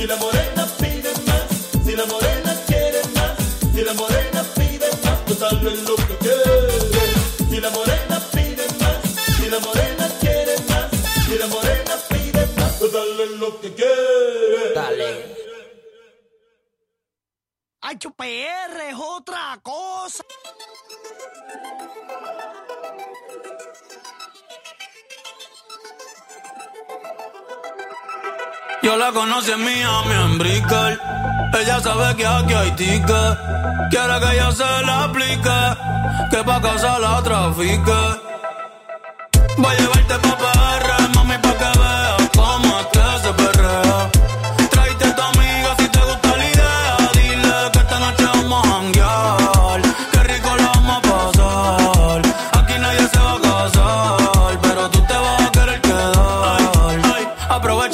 Si la morena pide más, si la morena quiere más, si la morena pide más, pues dale lo que quiere. Si la morena pide más, si la morena quiere más, si la morena pide más, pues dale lo que quiere. Dale. Ay, PR es otra cosa. Yo la conocí en Miami, en Brickell. Ella sabe que aquí hay ticket. Quiere que ella se la aplique, que pa' casa la trafique. Va a llevar